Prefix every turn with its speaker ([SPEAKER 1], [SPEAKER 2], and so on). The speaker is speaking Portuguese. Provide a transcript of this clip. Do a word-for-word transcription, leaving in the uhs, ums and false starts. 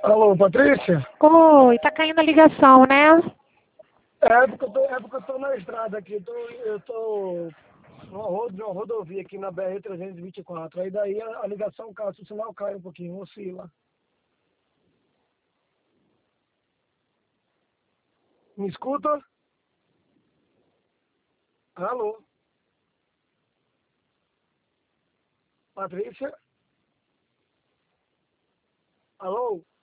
[SPEAKER 1] Alô, Patrícia?
[SPEAKER 2] Oi, tá caindo a ligação, né?
[SPEAKER 1] É porque eu tô, é porque eu tô na estrada aqui, eu tô, eu tô numa, rodo, numa rodovia aqui na B R trezentos e vinte e quatro. Aí daí a, a ligação cai, o sinal cai um pouquinho, oscila. Me escuta? Alô? Patrícia? Alô?